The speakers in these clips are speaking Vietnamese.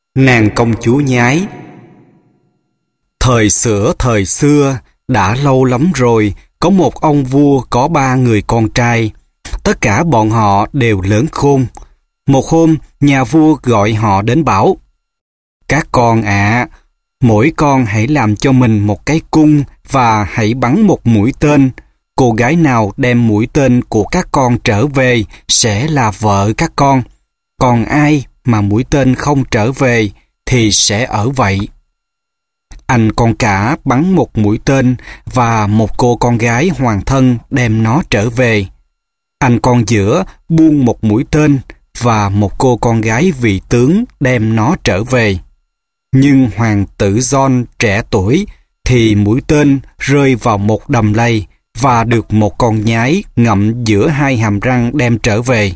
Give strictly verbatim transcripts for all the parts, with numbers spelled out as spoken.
Nàng công chúa nhái. Thời xửa thời xưa, đã lâu lắm rồi, có một ông vua có ba người con trai. Tất cả bọn họ đều lớn khôn. Một hôm, nhà vua gọi họ đến bảo: Các con ạ, à, mỗi con hãy làm cho mình một cái cung và hãy bắn một mũi tên. Cô gái nào đem mũi tên của các con trở về sẽ là vợ các con. Còn ai mà mũi tên không trở về thì sẽ ở vậy. Anh con cả bắn một mũi tên và một cô con gái hoàng thân đem nó trở về. Anh con giữa buông một mũi tên và một cô con gái vị tướng đem nó trở về. Nhưng hoàng tử John trẻ tuổi thì mũi tên rơi vào một đầm lầy và được một con nhái ngậm giữa hai hàm răng đem trở về.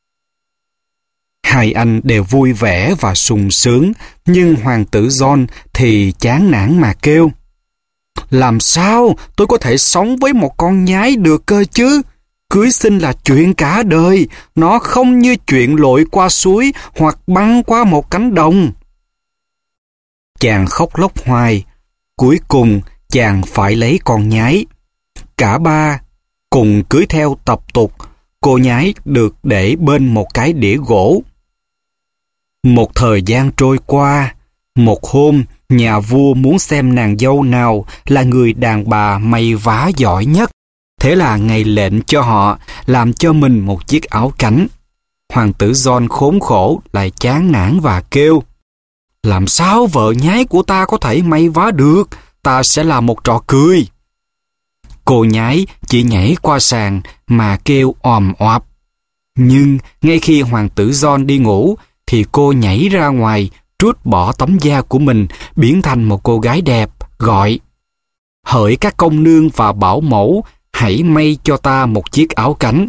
Hai anh đều vui vẻ và sung sướng, nhưng hoàng tử John thì chán nản mà kêu: Làm sao tôi có thể sống với một con nhái được cơ chứ? Cưới xin là chuyện cả đời, nó không như chuyện lội qua suối hoặc băng qua một cánh đồng. Chàng khóc lóc hoài, cuối cùng chàng phải lấy con nhái. Cả ba cùng cưới theo tập tục, cô nhái được để bên một cái đĩa gỗ. Một thời gian trôi qua, một hôm nhà vua muốn xem nàng dâu nào là người đàn bà may vá giỏi nhất. Thế là ngài lệnh cho họ làm cho mình một chiếc áo cánh. Hoàng tử John khốn khổ lại chán nản và kêu: Làm sao vợ nhái của ta có thể may vá được? Ta sẽ làm một trò cười. Cô nhái chỉ nhảy qua sàn mà kêu òm oạp. Nhưng ngay khi hoàng tử John đi ngủ thì cô nhảy ra ngoài, trút bỏ tấm da của mình, biến thành một cô gái đẹp, gọi: Hỡi các công nương và bảo mẫu, hãy may cho ta một chiếc áo cánh.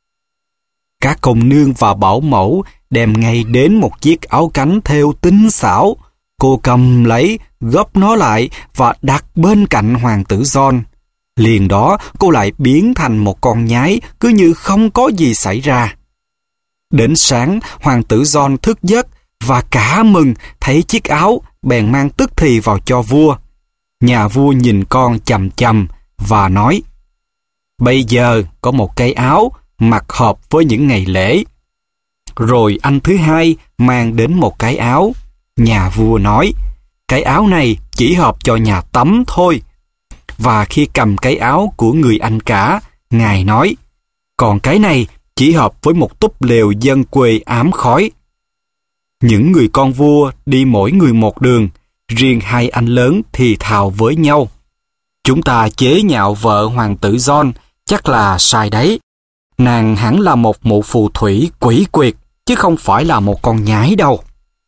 Các công nương và bảo mẫu đem ngay đến một chiếc áo cánh thêu tinh xảo. Cô cầm lấy, gấp nó lại và đặt bên cạnh hoàng tử John. Liền đó cô lại biến thành một con nhái, cứ như không có gì xảy ra. Đến sáng, hoàng tử John thức giấc và cả mừng thấy chiếc áo, bèn mang tức thì vào cho vua. Nhà vua nhìn con chằm chằm và nói: Bây giờ có một cái áo mặc hợp với những ngày lễ. Rồi anh thứ hai mang đến một cái áo. Nhà vua nói: Cái áo này chỉ hợp cho nhà tắm thôi. Và khi cầm cái áo của người anh cả, ngài nói: Còn cái này chỉ hợp với một túp lều dân quê ám khói. Những người con vua đi mỗi người một đường, riêng hai anh lớn thì thào với nhau: Chúng ta chế nhạo vợ hoàng tử John, chắc là sai đấy. Nàng hẳn là một mụ phù thủy quỷ quyệt, chứ không phải là một con nhái đâu.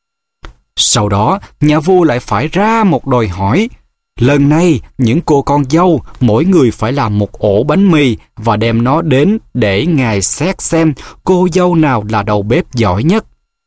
Sau đó, nhà vua lại phải ra một đòi hỏi. Lần này, những cô con dâu, mỗi người phải làm một ổ bánh mì và đem nó đến để ngài xét xem cô dâu nào là đầu bếp giỏi nhất.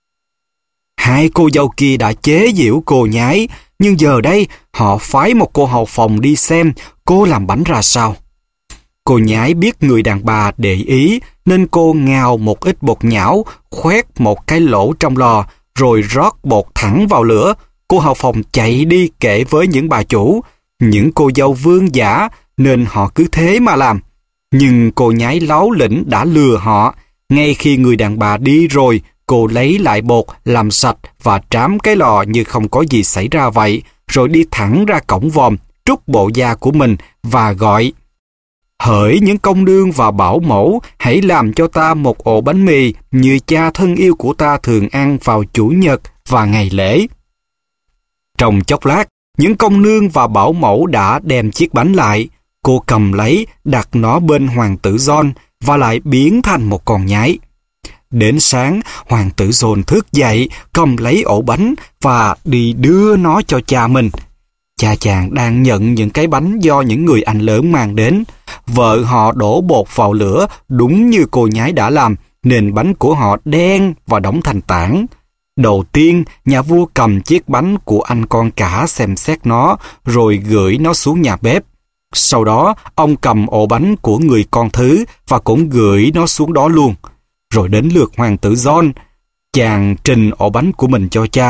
Hai cô dâu kia đã chế giễu cô nhái, nhưng giờ đây họ phái một cô hầu phòng đi xem cô làm bánh ra sao. Cô nhái biết người đàn bà để ý, nên cô ngào một ít bột nhão, khoét một cái lỗ trong lò, rồi rót bột thẳng vào lửa. Cô hầu phòng chạy đi kể với những bà chủ. Những cô dâu vương giả nên họ cứ thế mà làm. Nhưng cô nhái láu lĩnh đã lừa họ. Ngay khi người đàn bà đi rồi, cô lấy lại bột, làm sạch và trám cái lò như không có gì xảy ra vậy, rồi đi thẳng ra cổng vòm, trút bộ da của mình và gọi: Hỡi những công nương và bảo mẫu, hãy làm cho ta một ổ bánh mì như cha thân yêu của ta thường ăn vào chủ nhật và ngày lễ. Trong chốc lát, những công nương và bảo mẫu đã đem chiếc bánh lại. Cô cầm lấy, đặt nó bên hoàng tử John và lại biến thành một con nhái. Đến sáng, hoàng tử John thức dậy, cầm lấy ổ bánh và đi đưa nó cho cha mình. Cha chàng đang nhận những cái bánh do những người anh lớn mang đến. Vợ họ đổ bột vào lửa đúng như cô nhái đã làm, nên bánh của họ đen và đóng thành tảng. Đầu tiên, nhà vua cầm chiếc bánh của anh con cả xem xét nó, rồi gửi nó xuống nhà bếp. Sau đó, ông cầm ổ bánh của người con thứ và cũng gửi nó xuống đó luôn. Rồi đến lượt hoàng tử John, chàng trình ổ bánh của mình cho cha.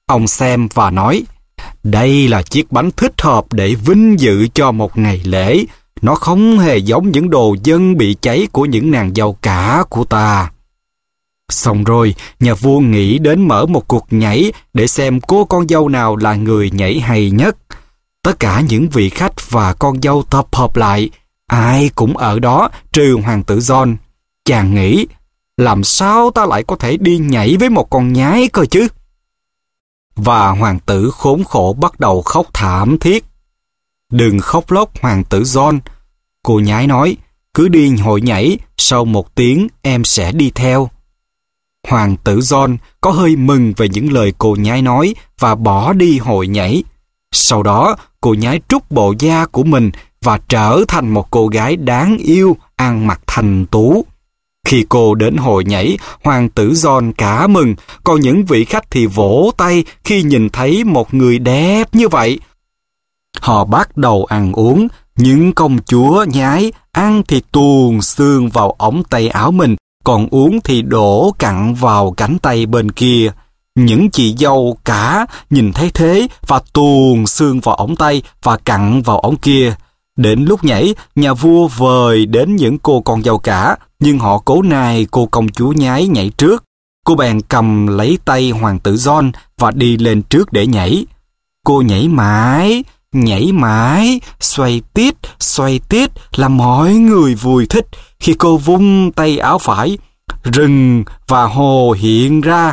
Ông xem và nói, đây là chiếc bánh thích hợp để vinh dự cho một ngày lễ. Nó không hề giống những đồ dân bị cháy của những nàng dâu cả của ta. Xong rồi, nhà vua nghĩ đến mở một cuộc nhảy để xem cô con dâu nào là người nhảy hay nhất. Tất cả những vị khách và con dâu tập hợp lại, ai cũng ở đó trừ hoàng tử John. Chàng nghĩ, làm sao ta lại có thể đi nhảy với một con nhái cơ chứ? Và hoàng tử khốn khổ bắt đầu khóc thảm thiết. Đừng khóc lóc hoàng tử John. Cô nhái nói, cứ đi hội nhảy, sau một tiếng em sẽ đi theo. Hoàng tử John có hơi mừng về những lời cô nhái nói và bỏ đi hội nhảy. Sau đó, cô nhái trút bộ da của mình và trở thành một cô gái đáng yêu, ăn mặc thành tú. Khi cô đến hội nhảy, hoàng tử John cả mừng, còn những vị khách thì vỗ tay khi nhìn thấy một người đẹp như vậy. Họ bắt đầu ăn uống, những công chúa nhái ăn thì tuồn xương vào ống tay áo mình, còn uống thì đổ cặn vào cánh tay bên kia. Những chị dâu cả nhìn thấy thế và tuồn xương vào ống tay và cặn vào ống kia. Đến lúc nhảy, nhà vua vời đến những cô con dâu cả, nhưng họ cố nài cô công chúa nhái nhảy trước. Cô bèn cầm lấy tay hoàng tử John và đi lên trước để nhảy. Cô nhảy mãi, nhảy mãi, xoay tít, xoay tít làm mọi người vui thích. Khi cô vung tay áo phải, rừng và hồ hiện ra.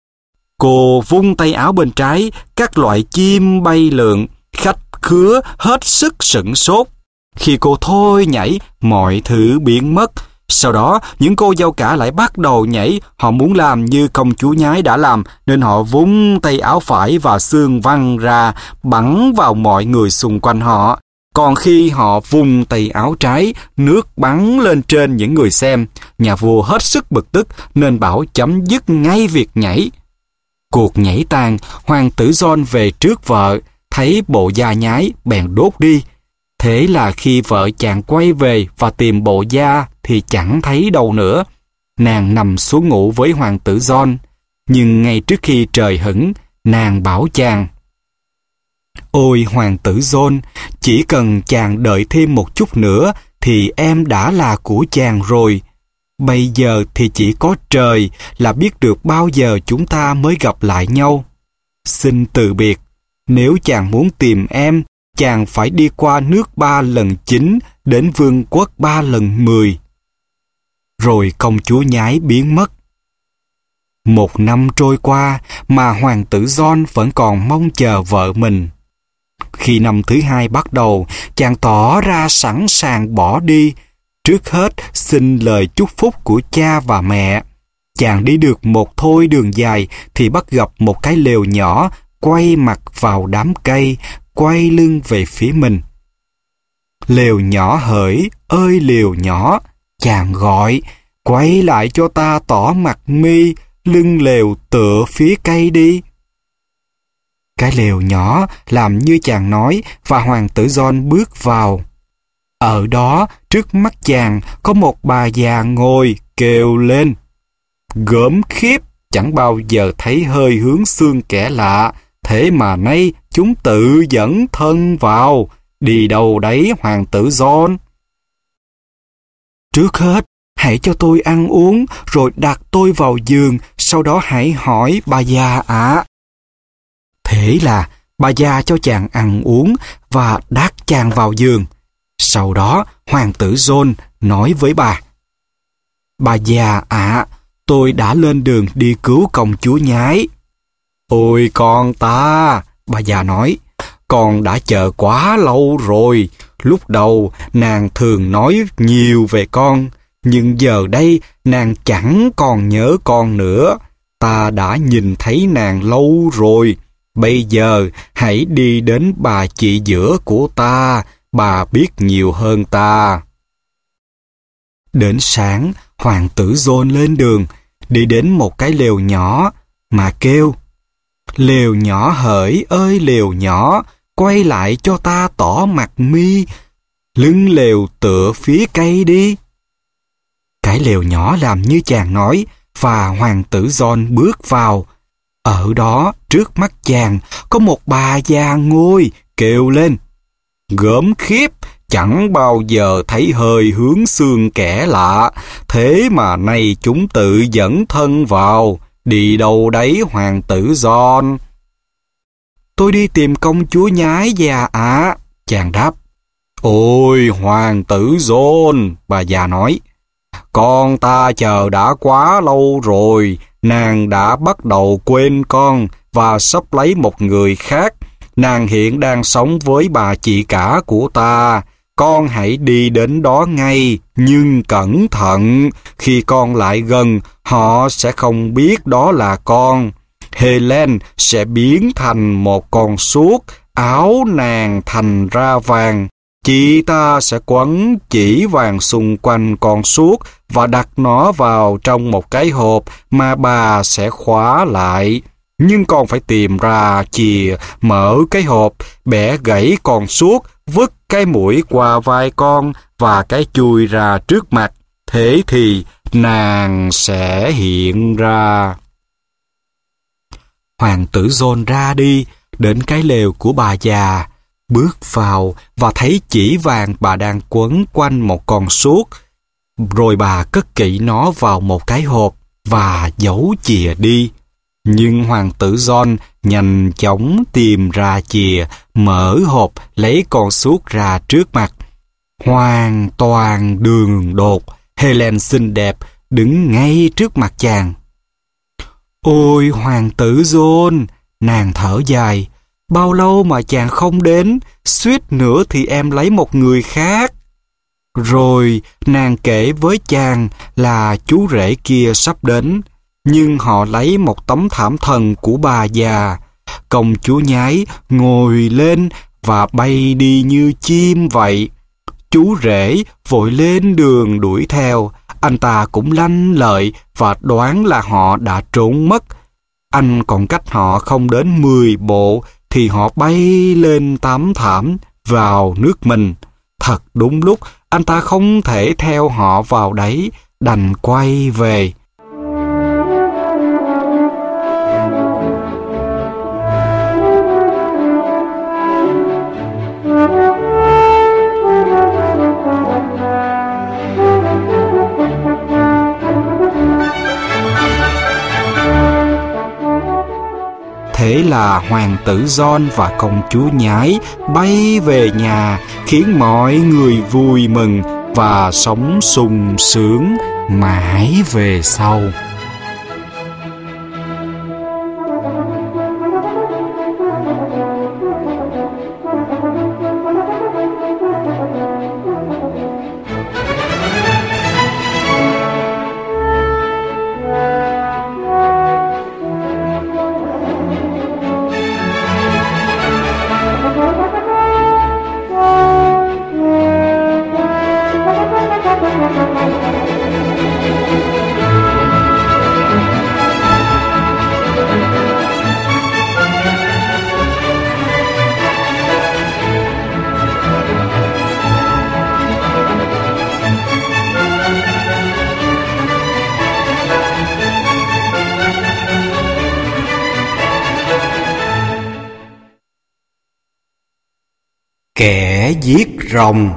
Cô vung tay áo bên trái, các loại chim bay lượn, khách khứa hết sức sửng sốt. Khi cô thôi nhảy, mọi thứ biến mất. Sau đó, những cô dâu cả lại bắt đầu nhảy. Họ muốn làm như công chúa nhái đã làm, nên họ vung tay áo phải và xương văng ra, bắn vào mọi người xung quanh họ. Còn khi họ vung tay áo trái, nước bắn lên trên những người xem. Nhà vua hết sức bực tức, nên bảo chấm dứt ngay việc nhảy. Cuộc nhảy tàn, hoàng tử John về trước vợ, thấy bộ da nhái, bèn đốt đi. Thế là khi vợ chàng quay về và tìm bộ da thì chẳng thấy đâu nữa. Nàng nằm xuống ngủ với hoàng tử John. Nhưng ngay trước khi trời hửng, nàng bảo chàng, ôi hoàng tử John, chỉ cần chàng đợi thêm một chút nữa thì em đã là của chàng rồi. Bây giờ thì chỉ có trời là biết được bao giờ chúng ta mới gặp lại nhau. Xin từ biệt, nếu chàng muốn tìm em, chàng phải đi qua nước ba lần chín, đến vương quốc ba lần mười. Rồi công chúa nhái biến mất. Một năm trôi qua mà hoàng tử John vẫn còn mong chờ vợ mình. Khi năm thứ hai bắt đầu, chàng tỏ ra sẵn sàng bỏ đi. Trước hết xin lời chúc phúc của cha và mẹ. Chàng đi được một thôi đường dài thì bắt gặp một cái lều nhỏ quay mặt vào đám cây, quay lưng về phía mình. Lều nhỏ hỡi, ơi lều nhỏ, chàng gọi, quay lại cho ta tỏ mặt mi, lưng lều tựa phía cây đi. Cái lều nhỏ làm như chàng nói và hoàng tử John bước vào. Ở đó, trước mắt chàng có một bà già ngồi kêu lên. Gớm khiếp, chẳng bao giờ thấy hơi hướng xương kẻ lạ, thế mà nay chúng tự dẫn thân vào. Đi đâu đấy hoàng tử John? Trước hết, hãy cho tôi ăn uống, rồi đặt tôi vào giường, sau đó hãy hỏi bà già ạ. Thế là bà già cho chàng ăn uống và đát chàng vào giường. Sau đó, hoàng tử John nói với bà, bà già ạ, tôi đã lên đường đi cứu công chúa nhái. Ôi con ta, bà già nói, con đã chờ quá lâu rồi. Lúc đầu nàng thường nói nhiều về con, nhưng giờ đây nàng chẳng còn nhớ con nữa. Ta đã nhìn thấy nàng lâu rồi. Bây giờ hãy đi đến bà chị giữa của ta, bà biết nhiều hơn ta. Đến sáng, hoàng tử John lên đường, đi đến một cái lều nhỏ mà kêu, lều nhỏ hỡi ơi lều nhỏ, quay lại cho ta tỏ mặt mi, lưng lều tựa phía cây đi. Cái lều nhỏ làm như chàng nói và hoàng tử John bước vào. Ở đó, trước mắt chàng, có một bà già ngồi, kêu lên: "Gớm khiếp, chẳng bao giờ thấy hơi hướng xương kẻ lạ, thế mà nay chúng tự dẫn thân vào, đi đâu đấy hoàng tử John?" "Tôi đi tìm công chúa nhái già ạ," à, chàng đáp. "Ôi hoàng tử John," bà già nói, "con ta chờ đã quá lâu rồi, nàng đã bắt đầu quên con và sắp lấy một người khác. Nàng hiện đang sống với bà chị cả của ta. Con hãy đi đến đó ngay, nhưng cẩn thận, khi con lại gần, họ sẽ không biết đó là con. Helen sẽ biến thành một con suốt, áo nàng thành ra vàng. Chị ta sẽ quấn chỉ vàng xung quanh con suốt và đặt nó vào trong một cái hộp mà bà sẽ khóa lại. Nhưng con phải tìm ra chìa, mở cái hộp, bẻ gãy con suốt, vứt cái mũi qua vai con và cái chùi ra trước mặt. Thế thì nàng sẽ hiện ra." Hoàng tử John ra đi, đến cái lều của bà già, bước vào và thấy chỉ vàng bà đang quấn quanh một con suốt. Rồi bà cất kỹ nó vào một cái hộp và giấu chìa đi. Nhưng hoàng tử John nhanh chóng tìm ra chìa, mở hộp, lấy con suốt ra trước mặt. Hoàn toàn đường đột, Helen xinh đẹp đứng ngay trước mặt chàng. "Ôi hoàng tử John," nàng thở dài, "bao lâu mà chàng không đến, suýt nữa thì em lấy một người khác." Rồi nàng kể với chàng là chú rể kia sắp đến, nhưng họ lấy một tấm thảm thần của bà già. Công chúa nhái ngồi lên và bay đi như chim vậy. Chú rể vội lên đường đuổi theo. Anh ta cũng lanh lợi và đoán là họ đã trốn mất. Anh còn cách họ không đến mười bộ thì họ bay lên tấm thảm vào nước mình. Thật đúng lúc, anh ta không thể theo họ vào đấy, đành quay về. Thế là hoàng tử John và công chúa nhái bay về nhà, khiến mọi người vui mừng và sống sung sướng mãi về sau. Kẻ giết rồng.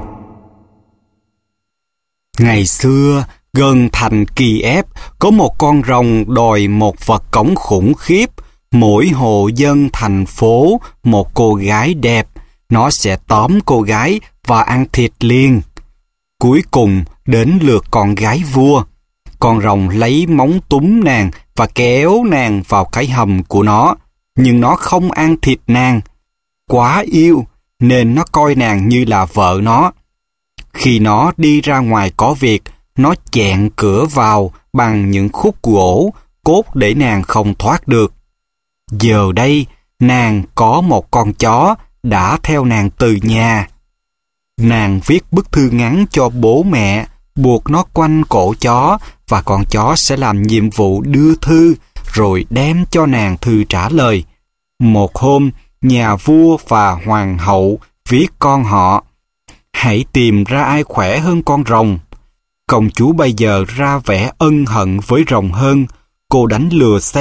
Ngày xưa, gần thành Kiev, có một con rồng đòi một vật cống khủng khiếp. Mỗi hộ dân thành phố một cô gái đẹp, nó sẽ tóm cô gái và ăn thịt liền. Cuối cùng đến lượt con gái vua. Con rồng lấy móng túm nàng và kéo nàng vào cái hầm của nó, nhưng nó không ăn thịt nàng. Quá yêu nên nó coi nàng như là vợ nó. Khi nó đi ra ngoài có việc, nó chẹn cửa vào bằng những khúc gỗ, cốt để nàng không thoát được. Giờ đây, nàng có một con chó đã theo nàng từ nhà. Nàng viết bức thư ngắn cho bố mẹ, buộc nó quanh cổ chó, và con chó sẽ làm nhiệm vụ đưa thư, rồi đem cho nàng thư trả lời. Một hôm, nhà vua và hoàng hậu viết con họ: hãy tìm ra ai khỏe hơn con rồng. Công chúa bây giờ ra vẻ ân hận với rồng hơn. Cô đánh lừa xem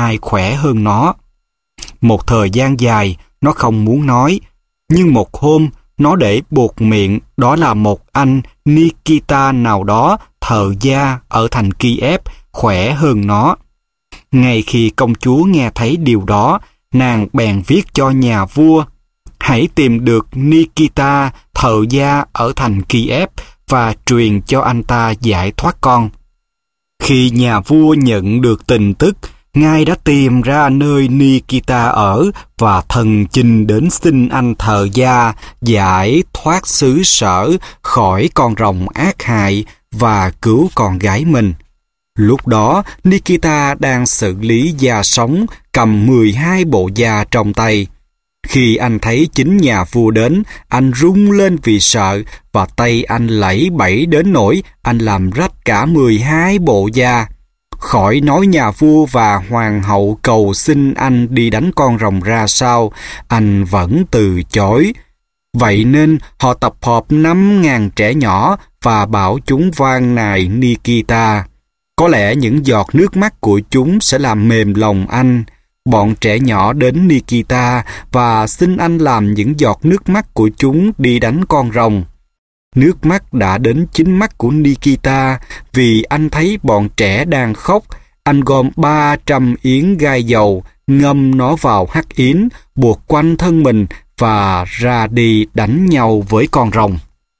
ai khỏe hơn nó. Một thời gian dài, nó không muốn nói, nhưng một hôm, nó để buộc miệng, đó là một anh Nikita nào đó thợ gia ở thành Kiev khỏe hơn nó. Ngay khi công chúa nghe thấy điều đó, nàng bèn viết cho nhà vua: hãy tìm được Nikita thợ gia ở thành Kiev và truyền cho anh ta giải thoát con. Khi nhà vua nhận được tin tức, ngài đã tìm ra nơi Nikita ở và thần chinh đến xin anh thợ gia giải thoát xứ sở khỏi con rồng ác hại và cứu con gái mình. Lúc đó, Nikita đang xử lý da sống, cầm mười hai bộ da trong tay. Khi anh thấy chính nhà vua đến, anh rung lên vì sợ và tay anh lẫy bẫy đến nỗi anh làm rách cả mười hai bộ da. Khỏi nói nhà vua và hoàng hậu cầu xin anh đi đánh con rồng ra sao, anh vẫn từ chối. Vậy nên họ tập hợp năm ngàn trẻ nhỏ và bảo chúng van nài Nikita. Có lẽ những giọt nước mắt của chúng sẽ làm mềm lòng anh. Bọn trẻ nhỏ đến Nikita và xin anh làm những giọt nước mắt của chúng đi đánh con rồng. Nước mắt đã đến chính mắt của Nikita vì anh thấy bọn trẻ đang khóc. Anh gom ba trăm yến gai dầu, ngâm nó vào hắc yến, buộc quanh thân mình và ra đi đánh nhau với con rồng.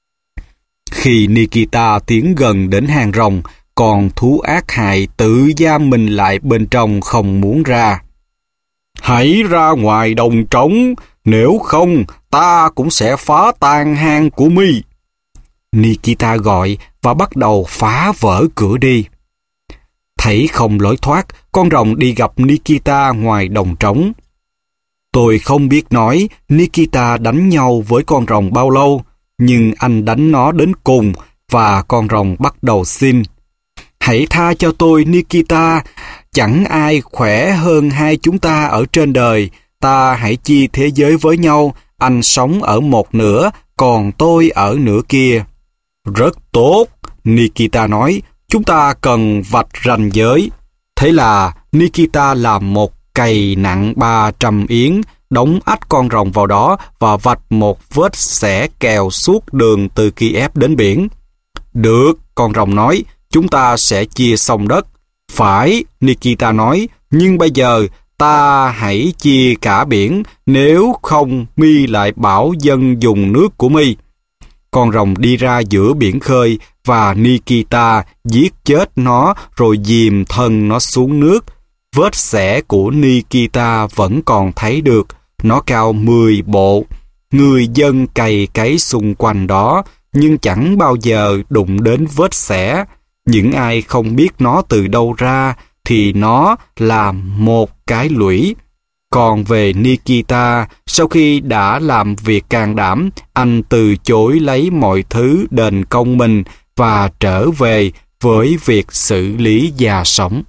Khi Nikita tiến gần đến hang rồng, con thú ác hại tự giam mình lại bên trong không muốn ra. Hãy ra ngoài đồng trống, nếu không ta cũng sẽ phá tan hang của mi. Nikita gọi và bắt đầu phá vỡ cửa đi. Thấy không lối thoát, con rồng đi gặp Nikita ngoài đồng trống. Tôi không biết nói Nikita đánh nhau với con rồng bao lâu, nhưng anh đánh nó đến cùng và con rồng bắt đầu xin: hãy tha cho tôi Nikita, chẳng ai khỏe hơn hai chúng ta ở trên đời, ta hãy chia thế giới với nhau, anh sống ở một nửa, còn tôi ở nửa kia. Rất tốt, Nikita nói, chúng ta cần vạch ranh giới. Thế là Nikita làm một cày nặng ba trăm yến, đóng ách con rồng vào đó và vạch một vết xẻ kèo suốt đường từ Kiev đến biển. Được, con rồng nói, chúng ta sẽ chia sông đất. Phải, Nikita nói, nhưng bây giờ ta hãy chia cả biển, nếu không mi lại bảo dân dùng nước của mi. Con rồng đi ra giữa biển khơi và Nikita giết chết nó rồi dìm thân nó xuống nước. Vết xẻ của Nikita vẫn còn thấy được, nó cao mười bộ. Người dân cày cấy xung quanh đó, nhưng chẳng bao giờ đụng đến vết xẻ. Những ai không biết nó từ đâu ra thì nó là một cái lũy. Còn về Nikita, sau khi đã làm việc can đảm, anh từ chối lấy mọi thứ đền công mình và trở về với việc xử lý già sống.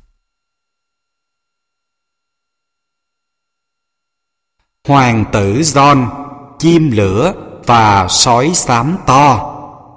Hoàng tử John, chim lửa và sói xám to.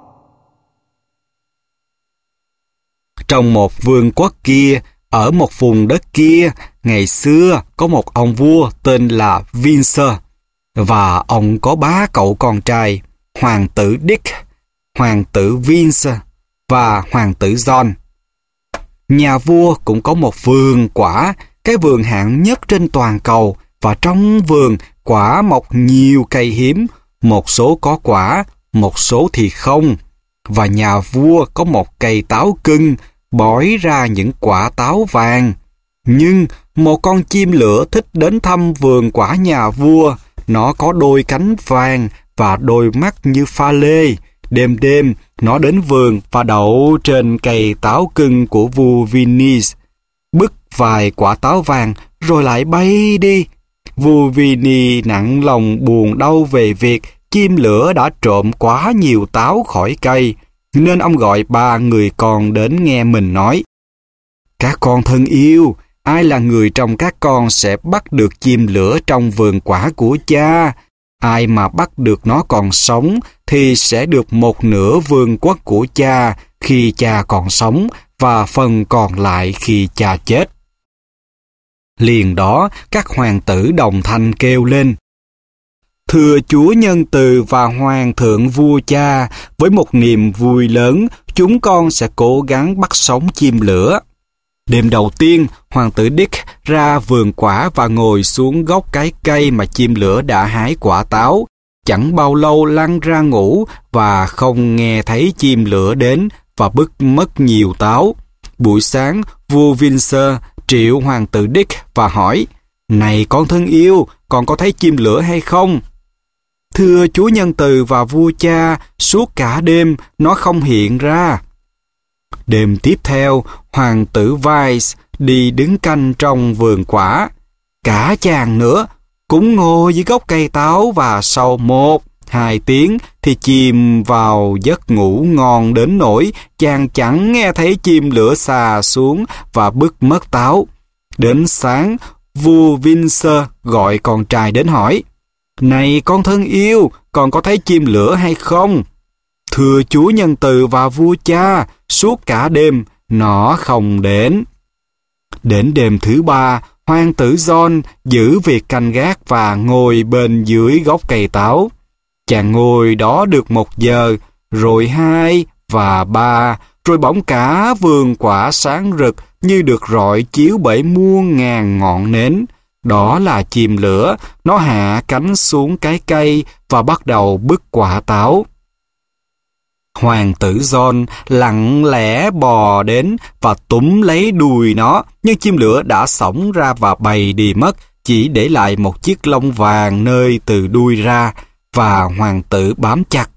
Trong một vương quốc kia, ở một vùng đất kia, ngày xưa có một ông vua tên là Vincer, và ông có ba cậu con trai, hoàng tử Dick, hoàng tử Vince và hoàng tử John. Nhà vua cũng có một vườn quả, cái vườn hạng nhất trên toàn cầu, và trong vườn quả mọc nhiều cây hiếm, một số có quả, một số thì không. Và nhà vua có một cây táo cưng, bõi ra những quả táo vàng. Nhưng một con chim lửa thích đến thăm vườn quả nhà vua. Nó có đôi cánh vàng và đôi mắt như pha lê. Đêm đêm, nó đến vườn và đậu trên cây táo cưng của vua Vinis, bứt vài quả táo vàng rồi lại bay đi. Vua Vini nặng lòng buồn đau về việc chim lửa đã trộm quá nhiều táo khỏi cây, nên ông gọi ba người con đến nghe mình nói: các con thân yêu, ai là người trong các con sẽ bắt được chim lửa trong vườn quả của cha? Ai mà bắt được nó còn sống thì sẽ được một nửa vương quốc của cha khi cha còn sống và phần còn lại khi cha chết. Liền đó, các hoàng tử đồng thanh kêu lên: Thưa Chúa nhân từ và Hoàng thượng vua cha, với một niềm vui lớn, chúng con sẽ cố gắng bắt sống chim lửa. Đêm đầu tiên, hoàng tử Dick ra vườn quả và ngồi xuống gốc cái cây mà chim lửa đã hái quả táo. Chẳng bao lâu lăn ra ngủ và không nghe thấy chim lửa đến và bứt mất nhiều táo. Buổi sáng, vua Windsor triệu hoàng tử Dick và hỏi: Này con thân yêu, con có thấy chim lửa hay không? Thưa Chúa nhân từ và vua cha, suốt cả đêm nó không hiện ra. Đêm tiếp theo, hoàng tử Vice đi đứng canh trong vườn quả. Cả chàng nữa cũng ngồi dưới gốc cây táo và sau một, hai tiếng thì chìm vào giấc ngủ ngon đến nỗi chàng chẳng nghe thấy chim lửa xà xuống và bứt mất táo. Đến sáng, vua Windsor gọi con trai đến hỏi: Này con thân yêu, con có thấy chim lửa hay không? Thưa Chúa nhân từ và vua cha, suốt cả đêm nó không đến. Đến đêm thứ ba, hoàng tử John giữ việc canh gác và ngồi bên dưới gốc cây táo. Chàng ngồi đó được một giờ, rồi hai và ba, rồi bỗng cả vườn quả sáng rực như được rọi chiếu bởi muôn ngàn ngọn nến. Đó là chim lửa, nó hạ cánh xuống cái cây và bắt đầu bứt quả táo. Hoàng tử John lặng lẽ bò đến và túm lấy đùi nó, nhưng chim lửa đã xổng ra và bay đi mất, chỉ để lại một chiếc lông vàng nơi từ đuôi ra, và hoàng tử bám chặt.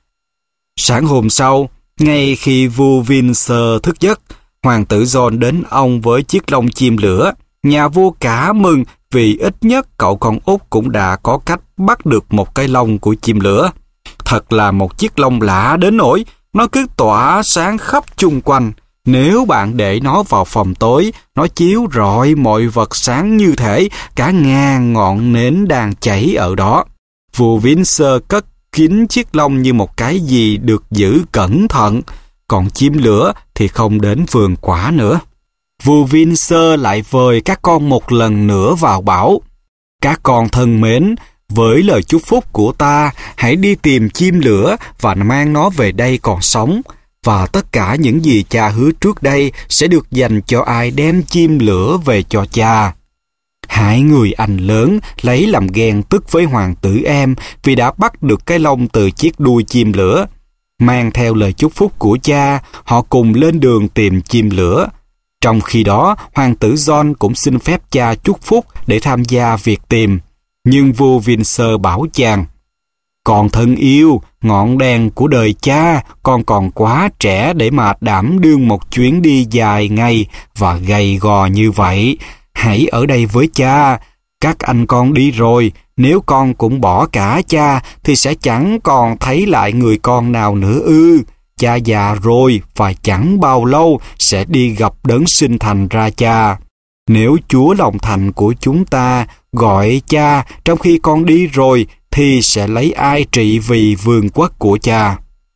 Sáng hôm sau, ngay khi vua Windsor thức giấc, hoàng tử John đến ông với chiếc lông chim lửa. Nhà vua cả mừng vì ít nhất cậu con út cũng đã có cách bắt được một cái lông của chim lửa. Thật là một chiếc lông lạ đến nỗi nó cứ tỏa sáng khắp chung quanh. Nếu bạn để nó vào phòng tối, nó chiếu rọi mọi vật sáng như thể cả ngàn ngọn nến đang cháy ở đó. Vua Windsor cất kín chiếc lông như một cái gì được giữ cẩn thận, còn chim lửa thì không đến vườn quả nữa. Vua Windsor lại vời các con một lần nữa vào bảo: Các con thân mến, với lời chúc phúc của ta, hãy đi tìm chim lửa và mang nó về đây còn sống. Và tất cả những gì cha hứa trước đây sẽ được dành cho ai đem chim lửa về cho cha. Hai người anh lớn lấy làm ghen tức với hoàng tử em vì đã bắt được cái lông từ chiếc đuôi chim lửa. Mang theo lời chúc phúc của cha, họ cùng lên đường tìm chim lửa. Trong khi đó, hoàng tử John cũng xin phép cha chúc phúc để tham gia việc tìm. Nhưng vua Windsor bảo chàng: Con thân yêu, ngọn đèn của đời cha, con còn quá trẻ để mà đảm đương một chuyến đi dài ngày và gầy gò như vậy. Hãy ở đây với cha. Các anh con đi rồi, nếu con cũng bỏ cả cha thì sẽ chẳng còn thấy lại người con nào nữa ư. Cha già rồi và chẳng bao lâu sẽ đi gặp đấng sinh thành ra cha. Nếu Chúa lòng thành của chúng ta gọi cha trong khi con đi rồi thì sẽ lấy ai trị vì vương quốc của cha?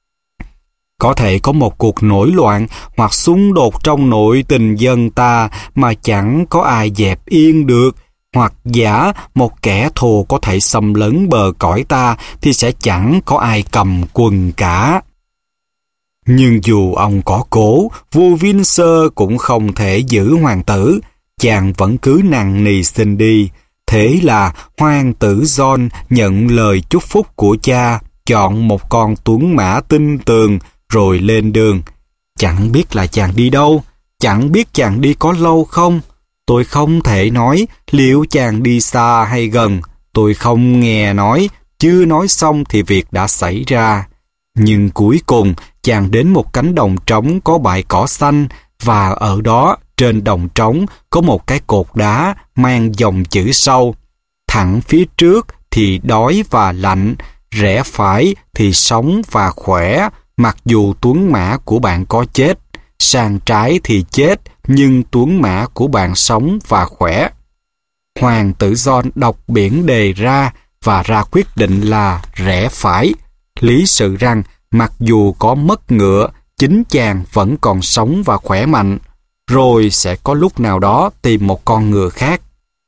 Có thể có một cuộc nổi loạn hoặc xung đột trong nội tình dân ta mà chẳng có ai dẹp yên được, hoặc giả một kẻ thù có thể xâm lấn bờ cõi ta thì sẽ chẳng có ai cầm quân cả. Nhưng dù ông có cố, vua Windsor cũng không thể giữ hoàng tử. Chàng vẫn cứ nằng nì xin đi. Thế là hoàng tử John nhận lời chúc phúc của cha, chọn một con tuấn mã tinh tường rồi lên đường. Chẳng biết là chàng đi đâu, chẳng biết chàng đi có lâu không. Tôi không thể nói liệu chàng đi xa hay gần. Tôi không nghe nói, chưa nói xong thì việc đã xảy ra. Nhưng cuối cùng chàng đến một cánh đồng trống có bãi cỏ xanh, và ở đó trên đồng trống có một cái cột đá mang dòng chữ sau: thẳng phía trước thì đói và lạnh, rẽ phải thì sống và khỏe, mặc dù tuấn mã của bạn có chết. Sang trái thì chết, nhưng tuấn mã của bạn sống và khỏe. Hoàng tử John đọc biển đề ra và ra quyết định là rẽ phải. Lý sự rằng mặc dù có mất ngựa, chính chàng vẫn còn sống và khỏe mạnh. Rồi sẽ có lúc nào đó tìm một con ngựa khác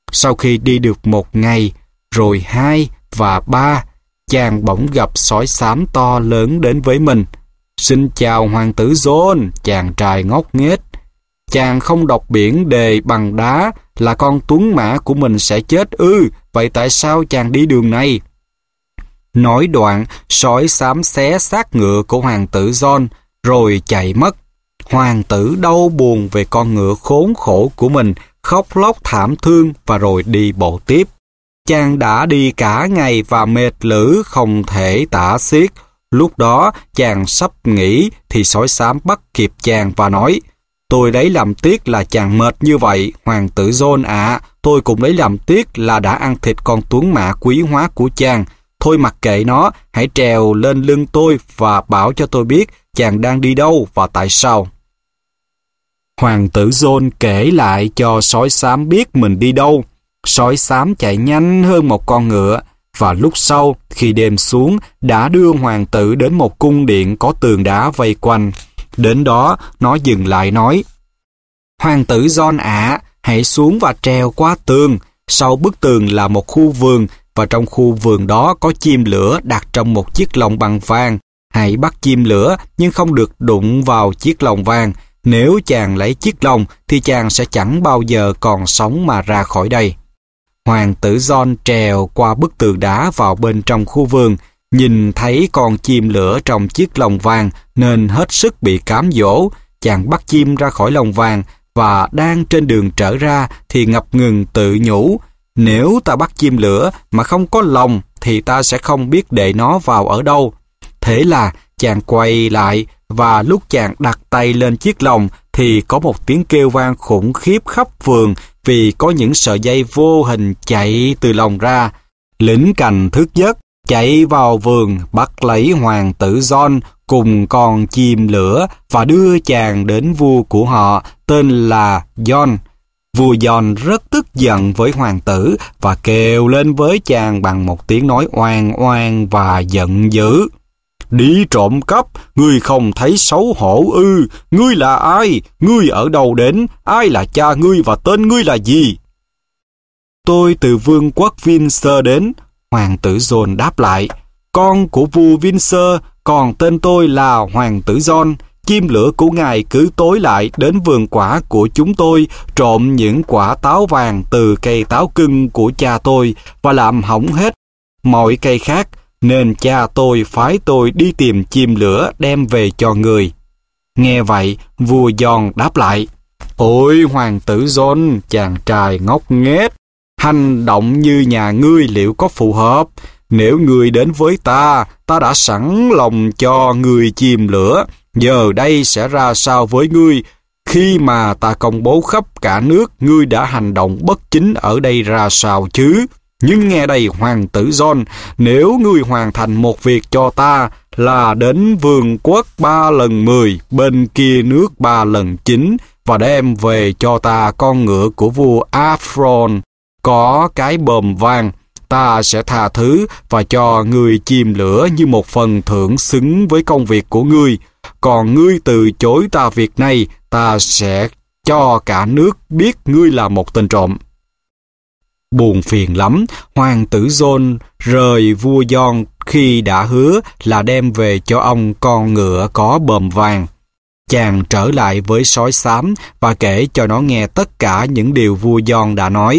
Sau khi đi được một ngày, rồi hai và ba, chàng bỗng gặp sói xám to lớn đến với mình. Xin chào hoàng tử John, chàng trai ngốc nghếch. Chàng không đọc biển đề bằng đá là con tuấn mã của mình sẽ chết ư, vậy tại sao chàng đi đường này? Nói đoạn, sói xám xé xác ngựa của hoàng tử John, rồi chạy mất. Hoàng tử đau buồn về con ngựa khốn khổ của mình, khóc lóc thảm thương và rồi đi bộ tiếp. Chàng đã đi cả ngày và mệt lử không thể tả xiết. Lúc đó chàng sắp nghỉ thì sói xám bắt kịp chàng và nói: Tôi lấy làm tiếc là chàng mệt như vậy, hoàng tử John ạ. À, tôi cũng lấy làm tiếc là đã ăn thịt con tuấn mã quý hóa của chàng. Thôi mặc kệ nó, hãy trèo lên lưng tôi và bảo cho tôi biết chàng đang đi đâu và tại sao. Hoàng tử John kể lại cho sói xám biết mình đi đâu. Sói xám chạy nhanh hơn một con ngựa, và lúc sau, khi đêm xuống, đã đưa hoàng tử đến một cung điện có tường đá vây quanh. Đến đó, nó dừng lại nói: Hoàng tử John ạ, à, hãy xuống và trèo qua tường. Sau bức tường là một khu vườn, và trong khu vườn đó có chim lửa đặt trong một chiếc lồng bằng vàng. Hãy bắt chim lửa, nhưng không được đụng vào chiếc lồng vàng. Nếu chàng lấy chiếc lồng, thì chàng sẽ chẳng bao giờ còn sống mà ra khỏi đây. Hoàng tử John trèo qua bức tường đá vào bên trong khu vườn, nhìn thấy con chim lửa trong chiếc lồng vàng nên hết sức bị cám dỗ. Chàng bắt chim ra khỏi lồng vàng và đang trên đường trở ra thì ngập ngừng tự nhủ: Nếu ta bắt chim lửa mà không có lồng thì ta sẽ không biết để nó vào ở đâu. Thế là chàng quay lại, và lúc chàng đặt tay lên chiếc lồng thì có một tiếng kêu vang khủng khiếp khắp vườn, vì có những sợi dây vô hình chạy từ lồng ra. Lính canh thức giấc, chạy vào vườn, bắt lấy hoàng tử John cùng con chim lửa và đưa chàng đến vua của họ, tên là John. Vua John rất tức giận với hoàng tử và kêu lên với chàng bằng một tiếng nói oan oan và giận dữ: Đi trộm cắp, ngươi không thấy xấu hổ ư? Ngươi là ai? Ngươi ở đâu đến? Ai là cha ngươi và tên ngươi là gì? Tôi từ vương quốc Windsor đến, hoàng tử John đáp lại. Con của vua Windsor, còn tên tôi là hoàng tử John. Chim lửa của ngài cứ tối lại đến vườn quả của chúng tôi, trộm những quả táo vàng từ cây táo cưng của cha tôi và làm hỏng hết mọi cây khác, nên cha tôi phái tôi đi tìm chim lửa đem về cho người. Nghe vậy, vua John đáp lại: Ôi hoàng tử John, chàng trai ngốc nghếch, hành động như nhà ngươi liệu có phù hợp? Nếu ngươi đến với ta, ta đã sẵn lòng cho ngươi chim lửa. Giờ đây sẽ ra sao với ngươi khi mà ta công bố khắp cả nước ngươi đã hành động bất chính ở đây ra sao chứ? Nhưng nghe đây hoàng tử John, nếu ngươi hoàn thành một việc cho ta là đến vương quốc ba lần mười, bên kia nước ba lần chín, và đem về cho ta con ngựa của vua Aphron có cái bờm vàng, ta sẽ tha thứ và cho ngươi chim lửa như một phần thưởng xứng với công việc của ngươi. Còn ngươi từ chối ta việc này, ta sẽ cho cả nước biết ngươi là một tên trộm. Buồn phiền lắm, hoàng tử John rời vua John khi đã hứa là đem về cho ông con ngựa có bờm vàng. Chàng trở lại với sói xám và kể cho nó nghe tất cả những điều vua John đã nói.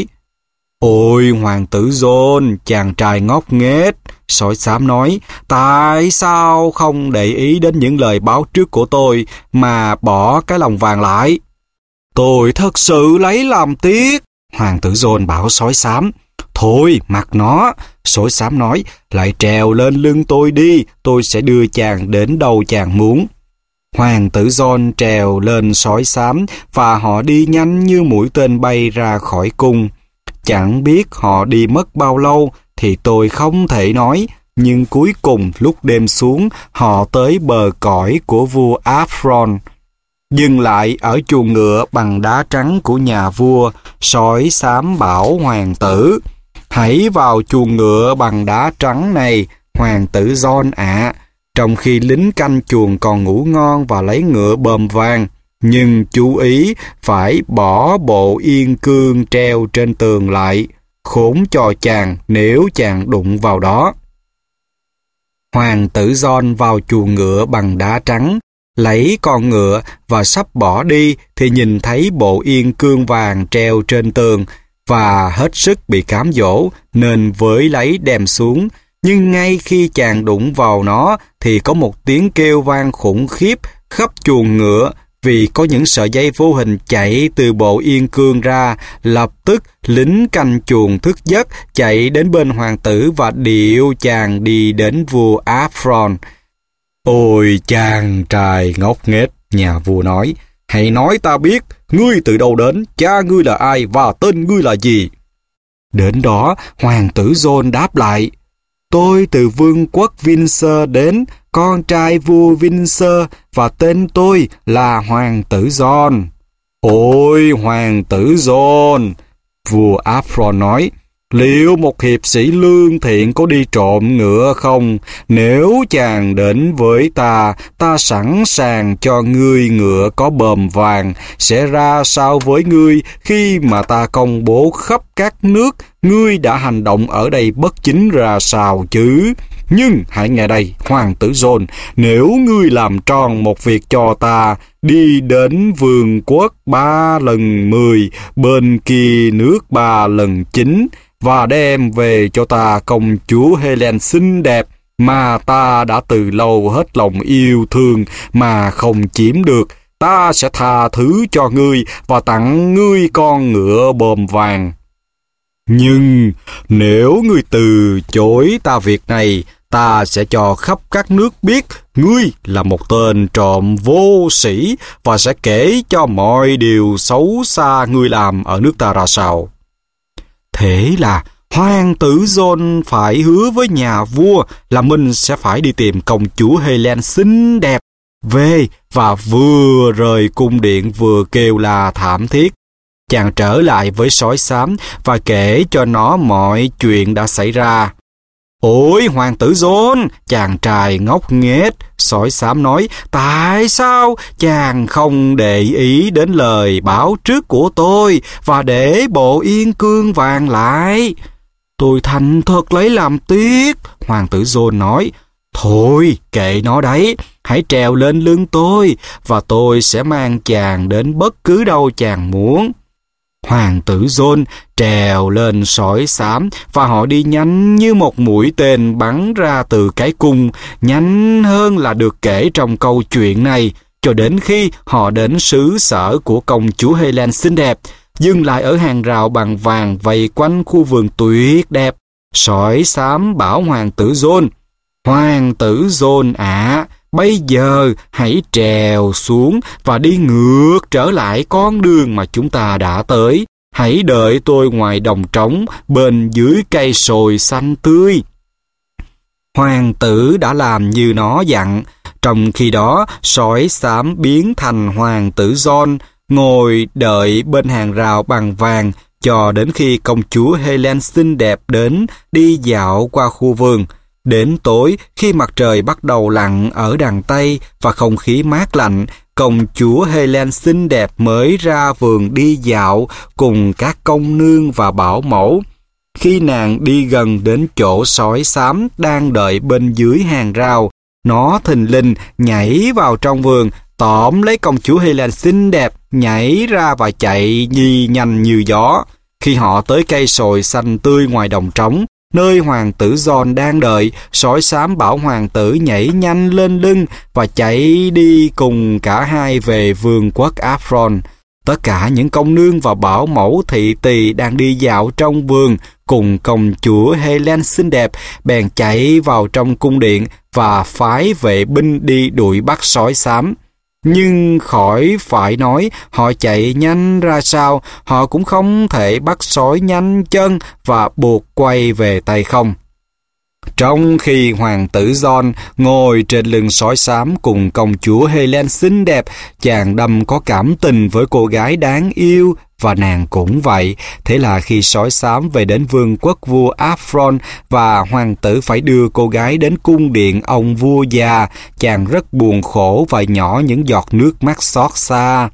Ôi hoàng tử John, chàng trai ngốc nghếch, sói xám nói, tại sao không để ý đến những lời báo trước của tôi mà bỏ cái lồng vàng lại? Tôi thật sự lấy làm tiếc. Hoàng tử John bảo sói xám. Thôi mặc nó, sói xám nói, lại trèo lên lưng tôi đi, tôi sẽ đưa chàng đến đâu chàng muốn. Hoàng tử John trèo lên sói xám và họ đi nhanh như mũi tên bay ra khỏi cung. Chẳng biết họ đi mất bao lâu thì tôi không thể nói, nhưng cuối cùng lúc đêm xuống họ tới bờ cõi của vua Aphron. Dừng lại ở chuồng ngựa bằng đá trắng của nhà vua, sói xám bảo hoàng tử, hãy vào chuồng ngựa bằng đá trắng này, hoàng tử John ạ. À. Trong khi lính canh chuồng còn ngủ ngon và lấy ngựa bờm vàng, Nhưng chú ý phải bỏ bộ yên cương treo trên tường lại, khốn cho chàng nếu chàng đụng vào đó. Hoàng tử John vào chuồng ngựa bằng đá trắng, lấy con ngựa và sắp bỏ đi thì nhìn thấy bộ yên cương vàng treo trên tường và hết sức bị cám dỗ nên với lấy đem xuống. Nhưng ngay khi chàng đụng vào nó thì có một tiếng kêu vang khủng khiếp khắp chuồng ngựa, vì có những sợi dây vô hình chạy từ bộ yên cương ra. Lập tức lính canh chuồng thức giấc chạy đến bên hoàng tử và điệu chàng đi đến vua Aphron. Ôi chàng trai ngốc nghếch, nhà vua nói, hãy nói ta biết, ngươi từ đâu đến, cha ngươi là ai và tên ngươi là gì? Đến đó, hoàng tử John đáp lại, tôi từ vương quốc Windsor đến, con trai vua Windsor, và tên tôi là hoàng tử John. Ôi hoàng tử John, vua Aphron nói, liệu một hiệp sĩ lương thiện có đi trộm ngựa không? Nếu chàng đến với ta, ta sẵn sàng cho ngươi ngựa có bờm vàng. Sẽ ra sao với ngươi khi mà ta công bố khắp các nước ngươi đã hành động ở đây bất chính ra sao chứ? Nhưng hãy nghe đây, hoàng tử John, nếu ngươi làm tròn một việc cho ta, đi đến vương quốc ba lần mười, bên kia nước ba lần chín, và đem về cho ta công chúa Helen xinh đẹp mà ta đã từ lâu hết lòng yêu thương mà không chiếm được, ta sẽ tha thứ cho ngươi và tặng ngươi con ngựa bờm vàng. Nhưng nếu ngươi từ chối ta việc này, ta sẽ cho khắp các nước biết ngươi là một tên trộm vô sĩ và sẽ kể cho mọi điều xấu xa ngươi làm ở nước ta ra sao. Thế là hoàng tử John phải hứa với nhà vua là mình sẽ phải đi tìm công chúa Helen xinh đẹp về, và vừa rời cung điện vừa kêu la thảm thiết. Chàng trở lại với sói xám và kể cho nó mọi chuyện đã xảy ra. Ôi hoàng tử John, chàng trai ngốc nghếch, sói xám nói, tại sao chàng không để ý đến lời báo trước của tôi và để bộ yên cương vàng lại? Tôi thành thật lấy làm tiếc, hoàng tử John nói. Thôi, kệ nó đấy, hãy trèo lên lưng tôi và tôi sẽ mang chàng đến bất cứ đâu chàng muốn. Hoàng tử John trèo lên sói xám và họ đi nhanh như một mũi tên bắn ra từ cái cung, nhanh hơn là được kể trong câu chuyện này, cho đến khi họ đến xứ sở của công chúa Helen xinh đẹp, dừng lại ở hàng rào bằng vàng vây quanh khu vườn tuyệt đẹp. Sói xám bảo hoàng tử John, hoàng tử John ạ, à, bây giờ hãy trèo xuống và đi ngược trở lại con đường mà chúng ta đã tới. Hãy đợi tôi ngoài đồng trống bên dưới cây sồi xanh tươi. Hoàng tử đã làm như nó dặn. Trong khi đó, sói xám biến thành hoàng tử John, ngồi đợi bên hàng rào bằng vàng cho đến khi công chúa Helen xinh đẹp đến đi dạo qua khu vườn. Đến tối, khi mặt trời bắt đầu lặn ở đằng Tây và không khí mát lạnh, công chúa Helen xinh đẹp mới ra vườn đi dạo cùng các công nương và bảo mẫu. Khi nàng đi gần đến chỗ sói xám đang đợi bên dưới hàng rào, nó thình lình nhảy vào trong vườn, tóm lấy công chúa Helen xinh đẹp, nhảy ra và chạy nhi nhanh như gió. Khi họ tới cây sồi xanh tươi ngoài đồng trống, nơi hoàng tử John đang đợi, sói xám bảo hoàng tử nhảy nhanh lên lưng và chạy đi cùng cả hai về vương quốc Aphron. Tất cả những công nương và bảo mẫu thị tỳ đang đi dạo trong vườn cùng công chúa Helen xinh đẹp bèn chạy vào trong cung điện và phái vệ binh đi đuổi bắt sói xám. Nhưng khỏi phải nói, họ chạy nhanh ra sao, họ cũng không thể bắt sói nhanh chân và buộc quay về tay không. Trong khi hoàng tử John ngồi trên lưng sói xám cùng công chúa Helen xinh đẹp, chàng đâm có cảm tình với cô gái đáng yêu và nàng cũng vậy. Thế là khi sói xám về đến vương quốc vua Aphron và hoàng tử phải đưa cô gái đến cung điện ông vua già, chàng rất buồn khổ và nhỏ những giọt nước mắt xót xa.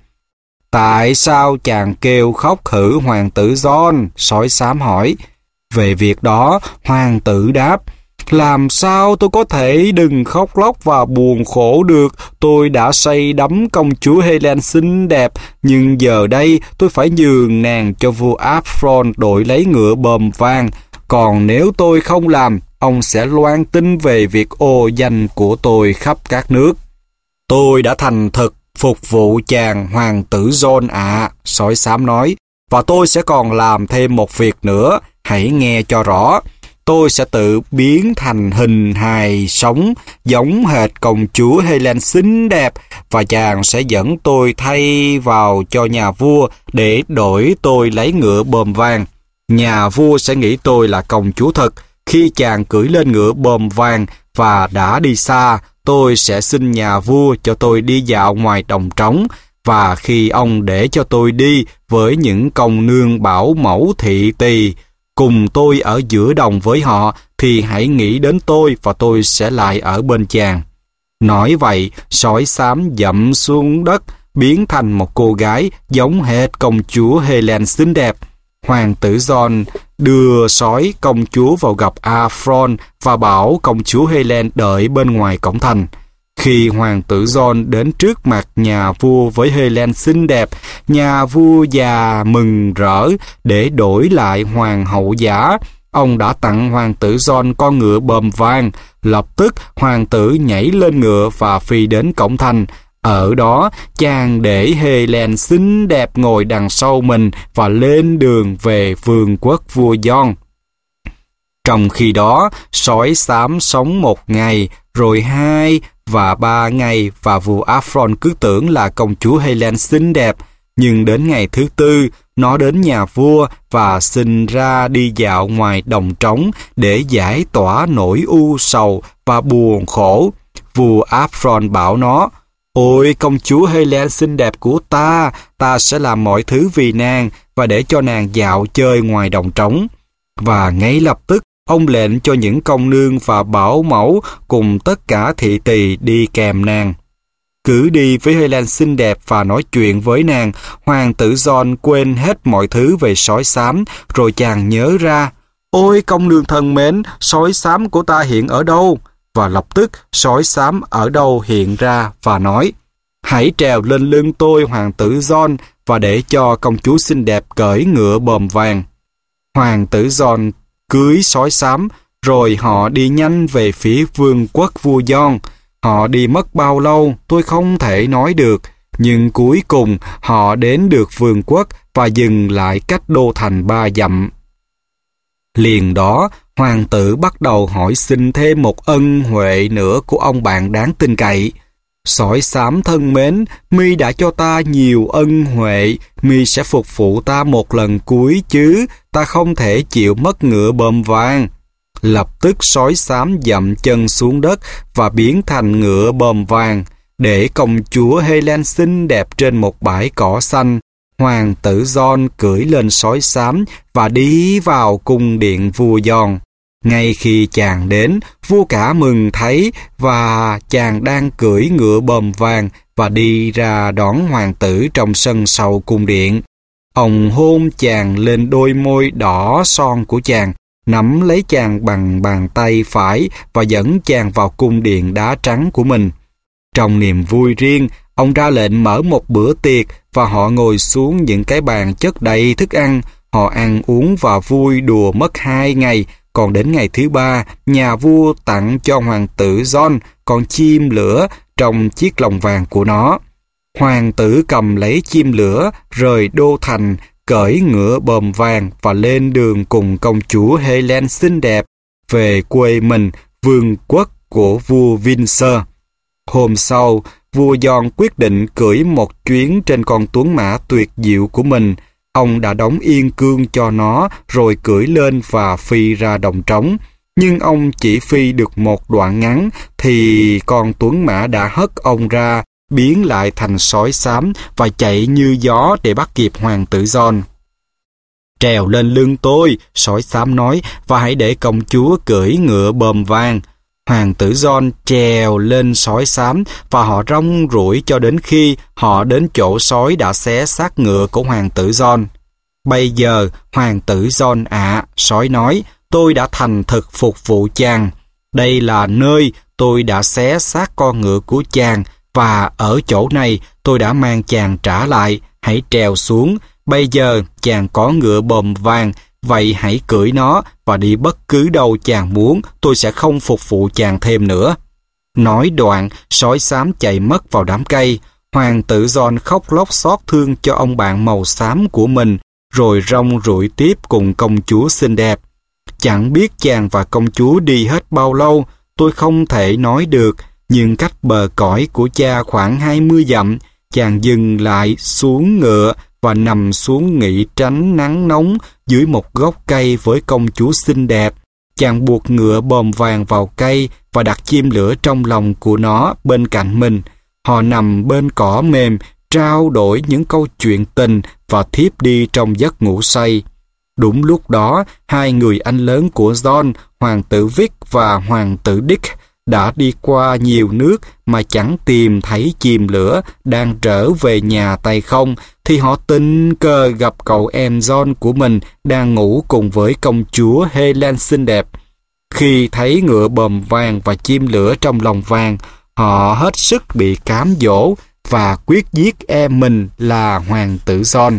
Tại sao chàng kêu khóc hử hoàng tử John? Sói xám hỏi. Về việc đó, hoàng tử đáp, làm sao tôi có thể đừng khóc lóc và buồn khổ được? Tôi đã say đắm công chúa Helen xinh đẹp, nhưng giờ đây tôi phải nhường nàng cho vua Aphron đổi lấy ngựa bờm vàng. Còn nếu tôi không làm, ông sẽ loan tin về việc ô danh của tôi khắp các nước. Tôi đã thành thực phục vụ chàng hoàng tử John ạ, à, sói xám nói, và tôi sẽ còn làm thêm một việc nữa, hãy nghe cho rõ. Tôi sẽ tự biến thành hình hài sống giống hệt công chúa Helen xinh đẹp, và chàng sẽ dẫn tôi thay vào cho nhà vua để đổi tôi lấy ngựa bờm vàng. Nhà vua sẽ nghĩ tôi là công chúa thật. Khi chàng cưỡi lên ngựa bờm vàng và đã đi xa, tôi sẽ xin nhà vua cho tôi đi dạo ngoài đồng trống, và khi ông để cho tôi đi với những công nương bảo mẫu thị tỳ, cùng tôi ở giữa đồng với họ, thì hãy nghĩ đến tôi và tôi sẽ lại ở bên chàng. Nói vậy, sói xám dậm xuống đất, biến thành một cô gái giống hệt công chúa Helen xinh đẹp. Hoàng tử John đưa sói công chúa vào gặp Aphron và bảo công chúa Helen đợi bên ngoài cổng thành. Khi hoàng tử John đến trước mặt nhà vua với Helen xinh đẹp, nhà vua già mừng rỡ để đổi lại hoàng hậu giả. Ông đã tặng hoàng tử John con ngựa bờm vàng. Lập tức hoàng tử nhảy lên ngựa và phi đến cổng thành. Ở đó, chàng để Helen xinh đẹp ngồi đằng sau mình và lên đường về vương quốc vua John. Trong khi đó, sói xám sống một ngày, rồi hai và ba ngày, và vua Aphron cứ tưởng là công chúa Helen xinh đẹp. Nhưng đến ngày thứ tư, nó đến nhà vua và xin ra đi dạo ngoài đồng trống để giải tỏa nỗi u sầu và buồn khổ. Vua Aphron bảo nó, ôi công chúa Helen xinh đẹp của ta, ta sẽ làm mọi thứ vì nàng và để cho nàng dạo chơi ngoài đồng trống. Và ngay lập tức, ông lệnh cho những công nương và bảo mẫu cùng tất cả thị tỳ đi kèm nàng. Cứ đi với Helen xinh đẹp và nói chuyện với nàng, hoàng tử John quên hết mọi thứ về sói xám, rồi chàng nhớ ra, ôi công nương thân mến, sói xám của ta hiện ở đâu? Và lập tức sói xám ở đâu hiện ra và nói, hãy trèo lên lưng tôi hoàng tử John và để cho công chúa xinh đẹp cởi ngựa bờm vàng. Hoàng tử John cưới sói xám, rồi họ đi nhanh về phía vương quốc vua John. Họ đi mất bao lâu tôi không thể nói được, nhưng cuối cùng họ đến được vương quốc và dừng lại cách đô thành ba dặm. Liền đó, hoàng tử bắt đầu hỏi xin thêm một ân huệ nữa của ông bạn đáng tin cậy. Sói xám thân mến, mi đã cho ta nhiều ân huệ, mi sẽ phục vụ ta một lần cuối chứ, ta không thể chịu mất ngựa bờm vàng. Lập tức sói xám dậm chân xuống đất và biến thành ngựa bờm vàng, để công chúa Helen xinh đẹp trên một bãi cỏ xanh. Hoàng tử John cưỡi lên sói xám và đi vào cung điện vua John. Ngay khi chàng đến, vua cả mừng thấy và chàng đang cưỡi ngựa bờm vàng và đi ra đón hoàng tử trong sân sau cung điện. Ông hôn chàng lên đôi môi đỏ son của chàng, nắm lấy chàng bằng bàn tay phải và dẫn chàng vào cung điện đá trắng của mình. Trong niềm vui riêng, ông ra lệnh mở một bữa tiệc và họ ngồi xuống những cái bàn chất đầy thức ăn. Họ ăn uống và vui đùa mất hai ngày. Còn đến ngày thứ ba, nhà vua tặng cho hoàng tử John con chim lửa trong chiếc lồng vàng của nó. Hoàng tử cầm lấy chim lửa, rời đô thành, cởi ngựa bờm vàng và lên đường cùng công chúa Helen xinh đẹp về quê mình, vương quốc của vua Windsor. Hôm sau, vua John quyết định cưỡi một chuyến trên con tuấn mã tuyệt diệu của mình. Ông đã đóng yên cương cho nó, rồi cưỡi lên và phi ra đồng trống. Nhưng ông chỉ phi được một đoạn ngắn, thì con tuấn mã đã hất ông ra biến lại thành sói xám và chạy như gió để bắt kịp hoàng tử John. Trèo lên lưng tôi, sói xám nói, và hãy để công chúa cưỡi ngựa bờm vàng. Hoàng tử John trèo lên sói xám và họ rong ruổi cho đến khi họ đến chỗ sói đã xé xác ngựa của hoàng tử John. Bây giờ, hoàng tử John ạ, à, sói nói, tôi đã thành thực phục vụ chàng. Đây là nơi tôi đã xé xác con ngựa của chàng, và ở chỗ này tôi đã mang chàng trả lại. Hãy trèo xuống. Bây giờ chàng có ngựa bờm vàng, vậy hãy cưỡi nó và đi bất cứ đâu chàng muốn, tôi sẽ không phục vụ chàng thêm nữa. Nói đoạn, sói xám chạy mất vào đám cây. Hoàng tử John khóc lóc xót thương cho ông bạn màu xám của mình, rồi rong ruổi tiếp cùng công chúa xinh đẹp. Chẳng biết chàng và công chúa đi hết bao lâu, tôi không thể nói được, nhưng cách bờ cõi của cha khoảng hai mươi dặm, chàng dừng lại xuống ngựa và nằm xuống nghỉ tránh nắng nóng dưới một gốc cây với công chúa xinh đẹp. Chàng buộc ngựa bờm vàng vào cây và đặt chim lửa trong lòng của nó bên cạnh mình. Họ nằm bên cỏ mềm, trao đổi những câu chuyện tình và thiếp đi trong giấc ngủ say. Đúng lúc đó, hai người anh lớn của John, hoàng tử Vic và hoàng tử Dick, đã đi qua nhiều nước mà chẳng tìm thấy chim lửa, đang trở về nhà tay không, thì họ tình cờ gặp cậu em John của mình đang ngủ cùng với công chúa Helen xinh đẹp. Khi thấy ngựa bờm vàng và chim lửa trong lòng vàng, họ hết sức bị cám dỗ và quyết giết em mình là hoàng tử John.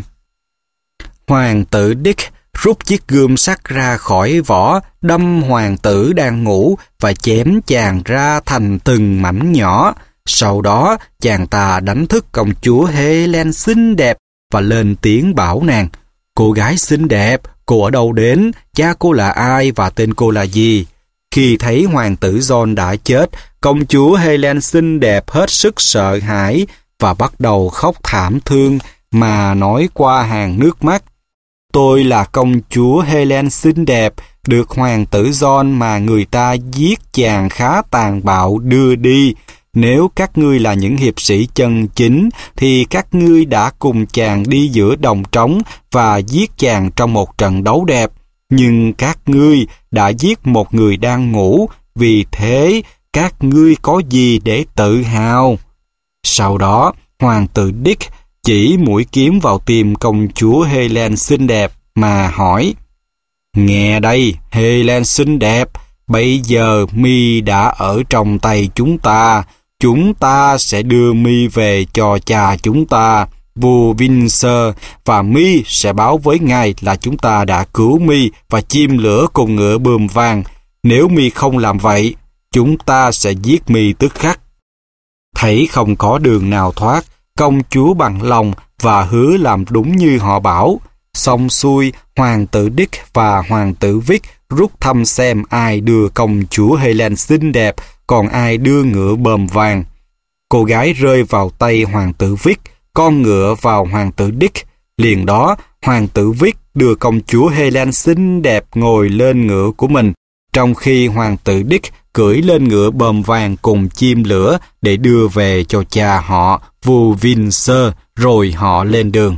Hoàng tử Dick rút chiếc gươm sắt ra khỏi vỏ, đâm hoàng tử đang ngủ và chém chàng ra thành từng mảnh nhỏ. Sau đó, chàng ta đánh thức công chúa Helen xinh đẹp và lên tiếng bảo nàng: "Cô gái xinh đẹp, cô ở đâu đến? Cha cô là ai và tên cô là gì?" Khi thấy hoàng tử John đã chết, công chúa Helen xinh đẹp hết sức sợ hãi và bắt đầu khóc thảm thương mà nói qua hàng nước mắt: "Tôi là công chúa Helen xinh đẹp, được hoàng tử John mà người ta giết chàng khá tàn bạo đưa đi. Nếu các ngươi là những hiệp sĩ chân chính, thì các ngươi đã cùng chàng đi giữa đồng trống và giết chàng trong một trận đấu đẹp. Nhưng các ngươi đã giết một người đang ngủ, vì thế các ngươi có gì để tự hào?" Sau đó, hoàng tử Dick chỉ mũi kiếm vào tim công chúa Helen xinh đẹp mà hỏi: "Nghe đây, Helen xinh đẹp, bây giờ mi đã ở trong tay chúng ta. Chúng ta sẽ đưa mi về cho cha chúng ta, vua Windsor, và mi sẽ báo với ngài là chúng ta đã cứu mi và chim lửa cùng ngựa bươm vàng. Nếu mi không làm vậy, chúng ta sẽ giết mi tức khắc." Thấy không có đường nào thoát, công chúa bằng lòng và hứa làm đúng như họ bảo. Xong xuôi, hoàng tử Dick và hoàng tử Vic rút thăm xem ai đưa công chúa Helen xinh đẹp, còn ai đưa ngựa bờm vàng. Cô gái rơi vào tay hoàng tử Vic, con ngựa vào hoàng tử Dick. Liền đó, hoàng tử Vic đưa công chúa Helen xinh đẹp ngồi lên ngựa của mình, trong khi hoàng tử Dick cưỡi lên ngựa bờm vàng cùng chim lửa để đưa về cho cha họ, vua Windsor, rồi họ lên đường.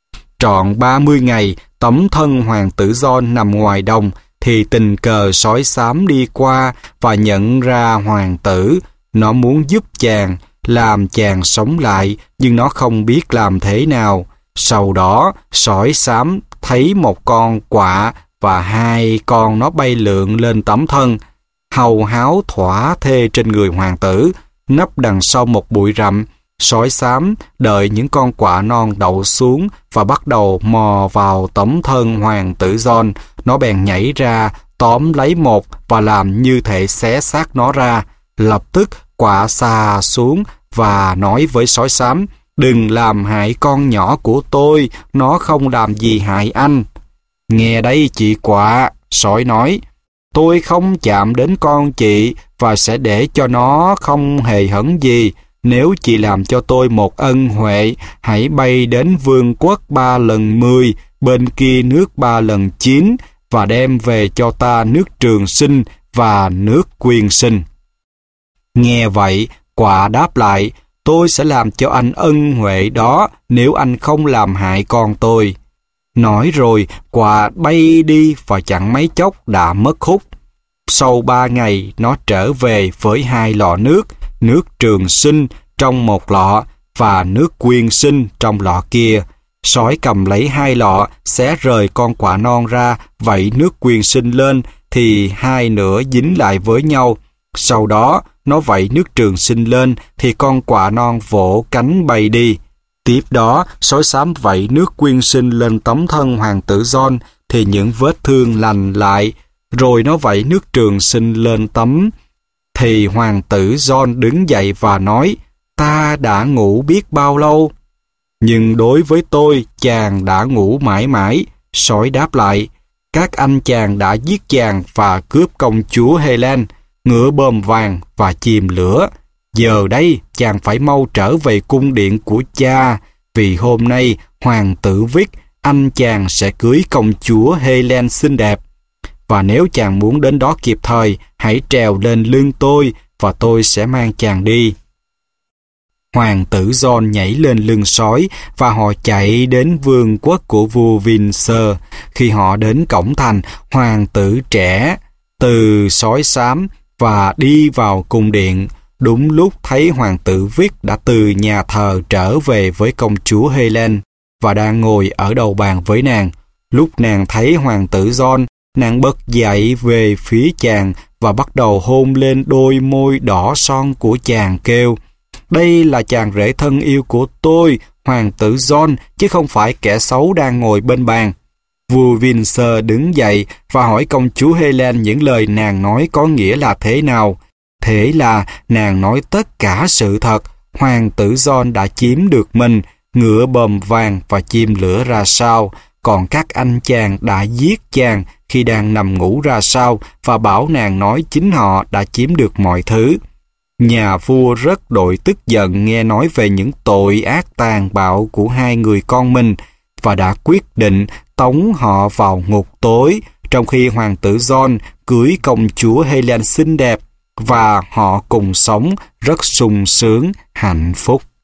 Trọn ba mươi ngày, tấm thân hoàng tử John nằm ngoài đồng, thì tình cờ sói xám đi qua và nhận ra hoàng tử. Nó muốn giúp chàng, làm chàng sống lại, nhưng nó không biết làm thế nào. Sau đó, sói xám thấy một con quạ và hai con nó bay lượn lên tấm thân, hầu háo thỏa thê trên người hoàng tử. Nấp đằng sau một bụi rậm, sói xám đợi những con quạ non đậu xuống và bắt đầu mò vào tấm thân hoàng tử John. Nó bèn nhảy ra, tóm lấy một và làm như thể xé xác nó ra. Lập tức quạ xà xuống và nói với sói xám: "Đừng làm hại con nhỏ của tôi, nó không làm gì hại anh." "Nghe đây chị quạ," sói nói, "tôi không chạm đến con chị và sẽ để cho nó không hề hấn gì. Nếu chị làm cho tôi một ân huệ, hãy bay đến vương quốc ba lần mười, bên kia nước ba lần chín, và đem về cho ta nước trường sinh và nước quyền sinh." Nghe vậy, quạ đáp lại: tôi sẽ làm cho anh ân huệ đó nếu anh không làm hại con tôi. Nói rồi, quạ bay đi và chẳng mấy chốc đã mất hút. Sau ba ngày, nó trở về với hai lọ nước, nước trường sinh trong một lọ và nước quyên sinh trong lọ kia. Sói cầm lấy hai lọ, xé rời con quạ non ra, vẩy nước quyên sinh lên, thì hai nửa dính lại với nhau. Sau đó, nó vẩy nước trường sinh lên, thì con quạ non vỗ cánh bay đi. Tiếp đó, sói xám vẩy nước quyên sinh lên tấm thân hoàng tử John, thì những vết thương lành lại. Rồi nó vẩy nước trường sinh lên tấm. Thì hoàng tử John đứng dậy và nói, ta đã ngủ biết bao lâu. Nhưng đối với tôi, chàng đã ngủ mãi mãi. Sói đáp lại, các anh chàng đã giết chàng và cướp công chúa Helen, ngựa bờm vàng và chìm lửa. Giờ đây, chàng phải mau trở về cung điện của cha, vì hôm nay, hoàng tử Vic, anh chàng sẽ cưới công chúa Helen xinh đẹp. Và nếu chàng muốn đến đó kịp thời, hãy trèo lên lưng tôi, và tôi sẽ mang chàng đi. Hoàng tử John nhảy lên lưng sói, và họ chạy đến vương quốc của vua Windsor. Khi họ đến cổng thành, hoàng tử trẻ từ sói xám và đi vào cung điện. Đúng lúc thấy hoàng tử Vic đã từ nhà thờ trở về với công chúa Helen và đang ngồi ở đầu bàn với nàng. Lúc nàng thấy hoàng tử John, nàng bật dậy về phía chàng và bắt đầu hôn lên đôi môi đỏ son của chàng, kêu, đây là chàng rể thân yêu của tôi, hoàng tử John, chứ không phải kẻ xấu đang ngồi bên bàn. Vua Windsor đứng dậy và hỏi công chúa Helen những lời nàng nói có nghĩa là thế nào. Thế là nàng nói tất cả sự thật, hoàng tử John đã chiếm được mình, ngựa bờm vàng và chim lửa ra sao, còn các anh chàng đã giết chàng khi đang nằm ngủ ra sao, và bảo nàng nói chính họ đã chiếm được mọi thứ. Nhà vua rất đội tức giận nghe nói về những tội ác tàn bạo của hai người con mình, và đã quyết định tống họ vào ngục tối, trong khi hoàng tử John cưới công chúa Helen xinh đẹp, và họ cùng sống rất sung sướng, hạnh phúc.